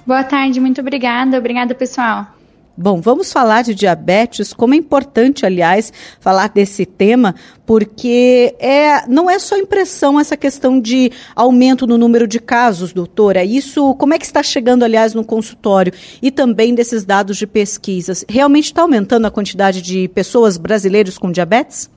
Boa tarde, muito obrigada. Obrigada, pessoal. Bom, vamos falar de diabetes, como é importante, aliás, falar desse tema, porque não é só impressão essa questão de aumento no número de casos, doutora. Isso, como é que está chegando, aliás, no consultório e também desses dados de pesquisas? Realmente está aumentando a quantidade de pessoas brasileiras com diabetes?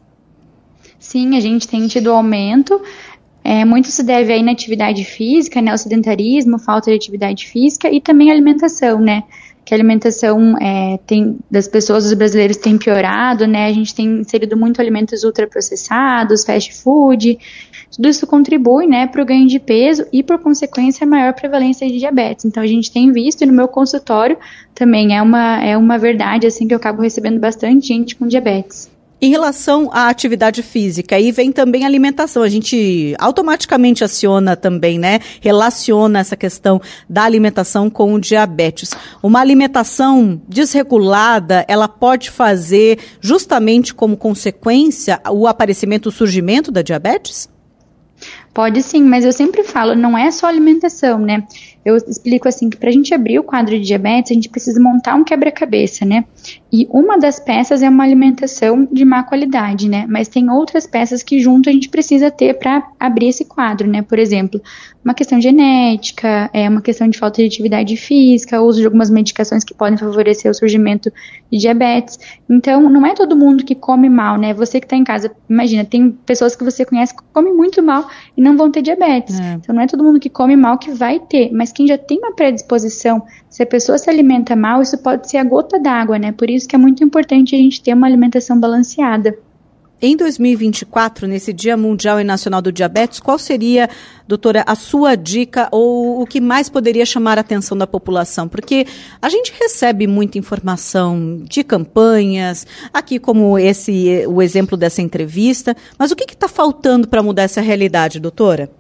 Sim, a gente tem tido aumento. Muito se deve à inatividade física, né, ao sedentarismo, falta de atividade física e também à alimentação, né? Que a alimentação das pessoas, dos brasileiros, tem piorado, né? A gente tem inserido muito alimentos ultraprocessados, fast food. Tudo isso contribui, né, para o ganho de peso e, por consequência, a maior prevalência de diabetes. Então, a gente tem visto, e no meu consultório também é uma verdade, assim, que eu acabo recebendo bastante gente com diabetes. Em relação à atividade física, aí vem também a alimentação. A gente automaticamente aciona também, né? Relaciona essa questão da alimentação com o diabetes. Uma alimentação desregulada, ela pode fazer justamente como consequência o aparecimento, o surgimento da diabetes? Pode sim, mas eu sempre falo, não é só alimentação, né? Eu explico assim que para a gente abrir o quadro de diabetes, a gente precisa montar um quebra-cabeça, né? E uma das peças é uma alimentação de má qualidade, né? Mas tem outras peças que junto a gente precisa ter para abrir esse quadro, né? Por exemplo, uma questão genética, uma questão de falta de atividade física, uso de algumas medicações que podem favorecer o surgimento de diabetes. Então, não é todo mundo que come mal, né? Você que está em casa, imagina, tem pessoas que você conhece que comem muito mal e não vão ter diabetes. Então, não é todo mundo que come mal que vai ter, mas quem já tem uma predisposição, se a pessoa se alimenta mal, isso pode ser a gota d'água, né? Por isso que é muito importante a gente ter uma alimentação balanceada. Em 2024, nesse Dia Mundial e Nacional do Diabetes, qual seria, doutora, a sua dica ou o que mais poderia chamar a atenção da população? Porque a gente recebe muita informação de campanhas, aqui como o exemplo dessa entrevista, mas o que está faltando para mudar essa realidade, doutora?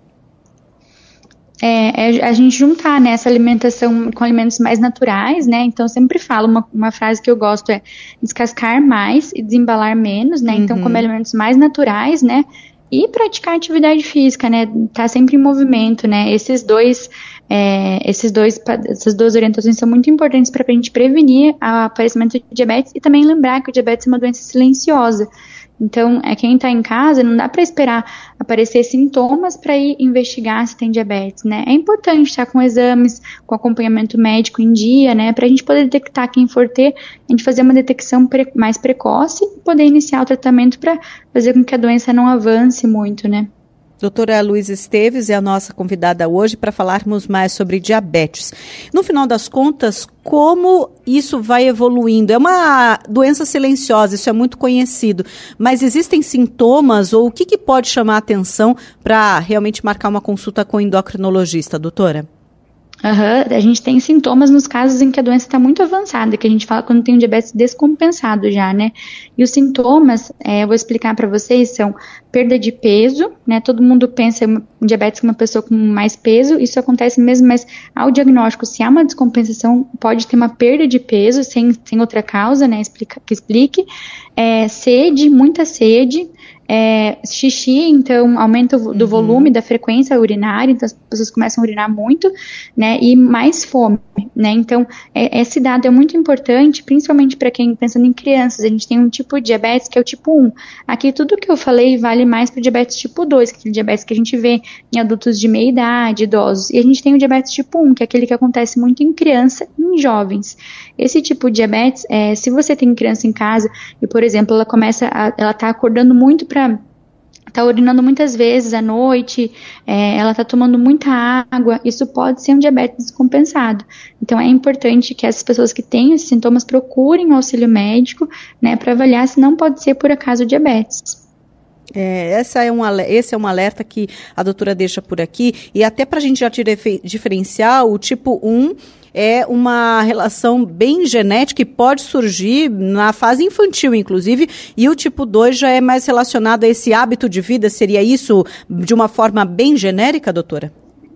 A gente juntar, né, essa alimentação com alimentos mais naturais, né, então eu sempre falo, uma frase que eu gosto é descascar mais e desembalar menos, né, então comer alimentos mais naturais, né, e praticar atividade física, né, tá sempre em movimento, né, essas duas orientações são muito importantes para a gente prevenir o aparecimento de diabetes e também lembrar que o diabetes é uma doença silenciosa. Então, quem está em casa, não dá para esperar aparecer sintomas para ir investigar se tem diabetes, né? É importante estar com exames, com acompanhamento médico em dia, né? Para a gente poder detectar quem for ter, a gente fazer uma detecção mais precoce e poder iniciar o tratamento para fazer com que a doença não avance muito, né? Doutora Luísa Esteves é a nossa convidada hoje para falarmos mais sobre diabetes. No final das contas, como isso vai evoluindo? É uma doença silenciosa, isso é muito conhecido, mas existem sintomas ou o que pode chamar a atenção para realmente marcar uma consulta com o endocrinologista, doutora? A gente tem sintomas nos casos em que a doença está muito avançada, que a gente fala quando tem um diabetes descompensado já, né? E os sintomas, eu vou explicar para vocês, são perda de peso, né? Todo mundo pensa em diabetes como uma pessoa com mais peso, isso acontece mesmo, mas ao diagnóstico, se há uma descompensação, pode ter uma perda de peso sem outra causa, né? Que explique. Sede, muita sede. Xixi, então aumento do volume, da frequência urinária, então as pessoas começam a urinar muito, né, e mais fome, né, então esse dado é muito importante, principalmente para quem pensando em crianças. A gente tem um tipo de diabetes que é o tipo 1, aqui tudo que eu falei vale mais para o diabetes tipo 2, que é aquele diabetes que a gente vê em adultos de meia idade, idosos, e a gente tem o diabetes tipo 1, que é aquele que acontece muito em criança e em jovens. Esse tipo de diabetes, se você tem criança em casa e, por exemplo, ela tá acordando muito tá urinando muitas vezes à noite, ela tá tomando muita água, isso pode ser um diabetes descompensado. Então é importante que essas pessoas que têm esses sintomas procurem o auxílio médico, né, para avaliar se não pode ser por acaso diabetes. Esse é um alerta que a doutora deixa por aqui, e até para a gente já diferenciar, o tipo 1 é uma relação bem genética e pode surgir na fase infantil, inclusive, e o tipo 2 já é mais relacionado a esse hábito de vida. Seria isso de uma forma bem genérica, doutora?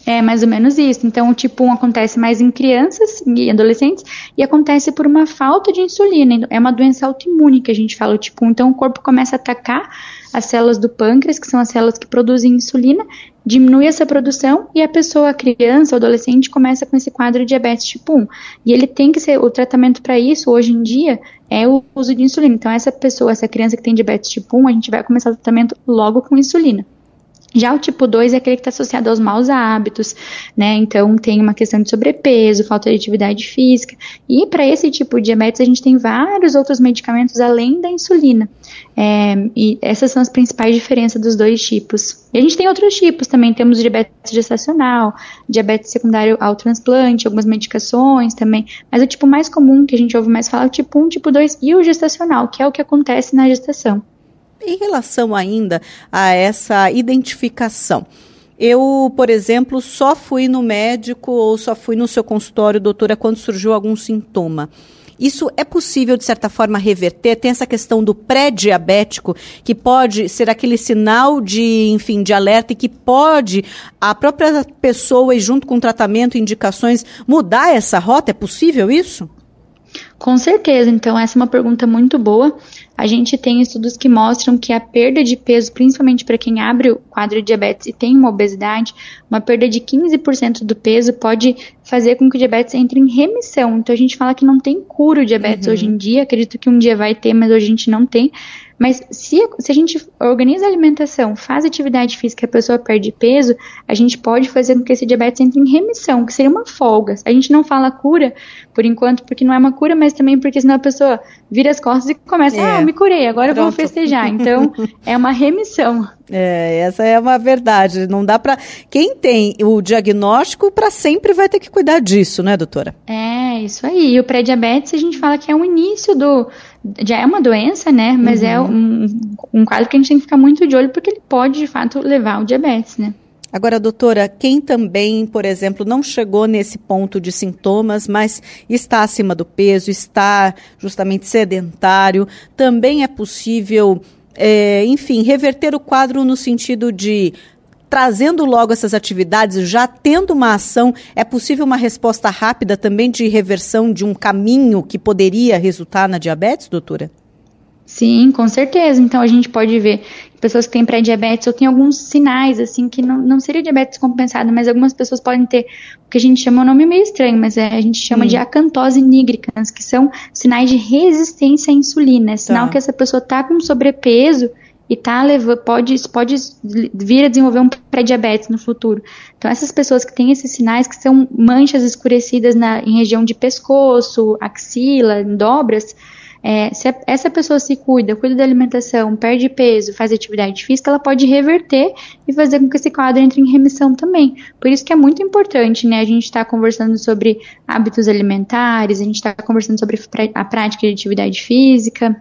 É mais ou menos isso. Então, o tipo 1 acontece mais em crianças e adolescentes e acontece por uma falta de insulina. É uma doença autoimune que a gente fala, o tipo 1. Então, o corpo começa a atacar as células do pâncreas, que são as células que produzem insulina, diminui essa produção e a pessoa, a criança ou adolescente, começa com esse quadro de diabetes tipo 1. E ele tem que ser, o tratamento para isso, hoje em dia, é o uso de insulina. Então, essa pessoa, essa criança que tem diabetes tipo 1, a gente vai começar o tratamento logo com insulina. Já o tipo 2 é aquele que está associado aos maus hábitos, né? Então tem uma questão de sobrepeso, falta de atividade física. E para esse tipo de diabetes a gente tem vários outros medicamentos além da insulina. E essas são as principais diferenças dos dois tipos. E a gente tem outros tipos também, temos diabetes gestacional, diabetes secundário ao transplante, algumas medicações também. Mas o tipo mais comum que a gente ouve mais falar é o tipo 1, tipo 2 e o gestacional, que é o que acontece na gestação. Em relação ainda a essa identificação, eu, por exemplo, só fui no médico ou só fui no seu consultório, doutora, quando surgiu algum sintoma. Isso é possível, de certa forma, reverter? Tem essa questão do pré-diabético, que pode ser aquele sinal de alerta e que pode a própria pessoa, e junto com o tratamento, indicações, mudar essa rota? É possível isso? Com certeza, então essa é uma pergunta muito boa. A gente tem estudos que mostram que a perda de peso, principalmente para quem abre o quadro de diabetes e tem uma obesidade, uma perda de 15% do peso pode fazer com que o diabetes entre em remissão. Então a gente fala que não tem cura o diabetes hoje em dia, acredito que um dia vai ter, mas hoje a gente não tem. Mas se a gente organiza a alimentação, faz atividade física e a pessoa perde peso, a gente pode fazer com que esse diabetes entre em remissão, que seria uma folga. A gente não fala cura, por enquanto, porque não é uma cura, mas também porque senão a pessoa vira as costas e começa, me curei, agora eu vou festejar. Então, é uma remissão. Essa é uma verdade. Não dá para... Quem tem o diagnóstico, para sempre vai ter que cuidar disso, né, doutora? Isso aí. E o pré-diabetes, a gente fala que é o início do... Já é uma doença, né? Mas é um quadro que a gente tem que ficar muito de olho, porque ele pode, de fato, levar ao diabetes, né? Agora, doutora, quem também, por exemplo, não chegou nesse ponto de sintomas, mas está acima do peso, está justamente sedentário, também é possível, reverter o quadro no sentido de, trazendo logo essas atividades, já tendo uma ação, é possível uma resposta rápida também de reversão de um caminho que poderia resultar na diabetes, doutora? Sim, com certeza. Então, a gente pode ver pessoas que têm pré-diabetes ou tem alguns sinais, assim, que não seria diabetes compensado, mas algumas pessoas podem ter o que a gente chama, um nome meio estranho, mas a gente chama de acantose nigricans, que são sinais de resistência à insulina. É sinal que essa pessoa está com sobrepeso e pode vir a desenvolver um pré-diabetes no futuro. Então, essas pessoas que têm esses sinais, que são manchas escurecidas em região de pescoço, axila, em dobras, se essa pessoa se cuida da alimentação, perde peso, faz atividade física, ela pode reverter e fazer com que esse quadro entre em remissão também. Por isso que é muito importante, né, a gente está conversando sobre hábitos alimentares, a gente está conversando sobre a prática de atividade física.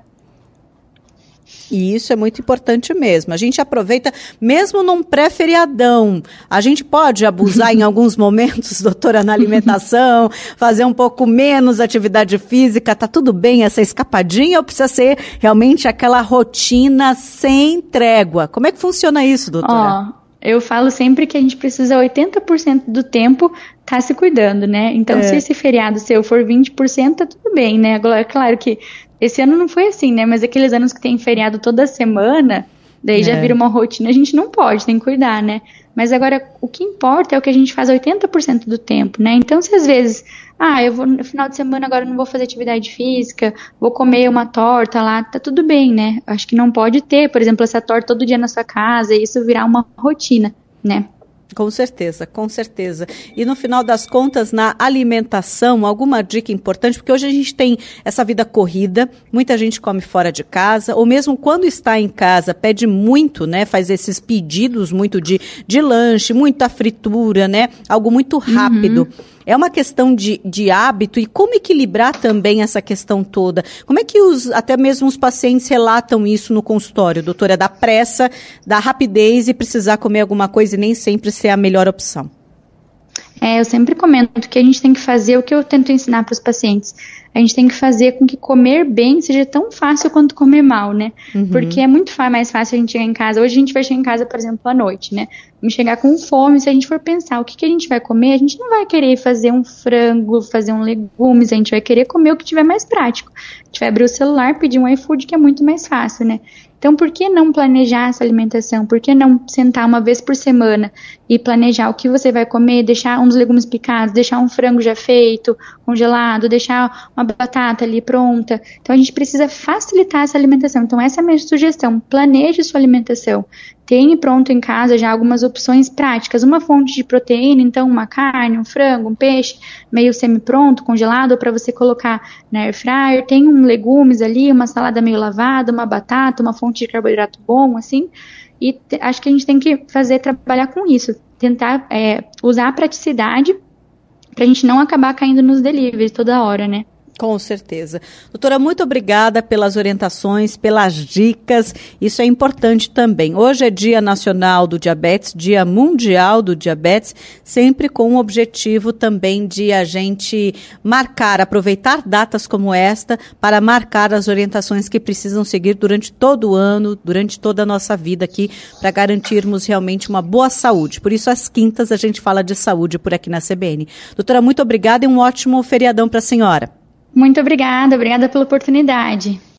E isso é muito importante mesmo. A gente aproveita, mesmo num pré-feriadão, a gente pode abusar em alguns momentos, doutora, na alimentação, fazer um pouco menos atividade física, tá tudo bem essa escapadinha ou precisa ser realmente aquela rotina sem trégua? Como é que funciona isso, doutora? Eu falo sempre que a gente precisa 80% do tempo tá se cuidando, né? Então, se esse feriado seu for 20%, tá tudo bem, né? Agora, é claro que esse ano não foi assim, né? Mas aqueles anos que tem feriado toda semana, daí já vira uma rotina, a gente não pode, tem que cuidar, né? Mas agora, o que importa é o que a gente faz 80% do tempo, né? Então, se às vezes, eu vou no final de semana, agora não vou fazer atividade física, vou comer uma torta lá, tá tudo bem, né? Acho que não pode ter, por exemplo, essa torta todo dia na sua casa e isso virar uma rotina, né? Com certeza, com certeza. E no final das contas, na alimentação, alguma dica importante? Porque hoje a gente tem essa vida corrida, muita gente come fora de casa, ou mesmo quando está em casa, pede muito, né? Faz esses pedidos muito de lanche, muita fritura, né? Algo muito rápido. É uma questão de hábito e como equilibrar também essa questão toda? Como é que até mesmo os pacientes relatam isso no consultório, doutora? Da pressa, da rapidez e precisar comer alguma coisa e nem sempre ser a melhor opção. Eu sempre comento que a gente tem que fazer o que eu tento ensinar para os pacientes. A gente tem que fazer com que comer bem seja tão fácil quanto comer mal, né? Porque é muito mais fácil a gente chegar em casa. Hoje a gente vai chegar em casa, por exemplo, à noite, né? Vamos chegar com fome. Se a gente for pensar o que a gente vai comer, a gente não vai querer fazer um frango, fazer um legumes. A gente vai querer comer o que tiver mais prático. A gente vai abrir o celular, pedir um iFood, que é muito mais fácil, né? Então, por que não planejar essa alimentação? Por que não sentar uma vez por semana e planejar o que você vai comer, deixar uns legumes picados, deixar um frango já feito, congelado, deixar uma batata ali pronta? Então, a gente precisa facilitar essa alimentação. Então, essa é a minha sugestão. Planeje sua alimentação. Tenha pronto em casa já algumas opções práticas. Uma fonte de proteína, então uma carne, um frango, um peixe, meio semi-pronto, congelado, para você colocar na air fryer. Tem um legumes ali, uma salada meio lavada, uma batata, uma fonte de carboidrato bom, assim. E acho que a gente tem que trabalhar com isso. Tentar usar a praticidade para a gente não acabar caindo nos deliveries toda hora, né? Com certeza. Doutora, muito obrigada pelas orientações, pelas dicas. Isso é importante também. Hoje é Dia Nacional do Diabetes, Dia Mundial do Diabetes, sempre com o objetivo também de a gente aproveitar datas como esta para marcar as orientações que precisam seguir durante todo o ano, durante toda a nossa vida aqui, para garantirmos realmente uma boa saúde. Por isso, às quintas, a gente fala de saúde por aqui na CBN. Doutora, muito obrigada e um ótimo feriadão para a senhora. Muito obrigada pela oportunidade.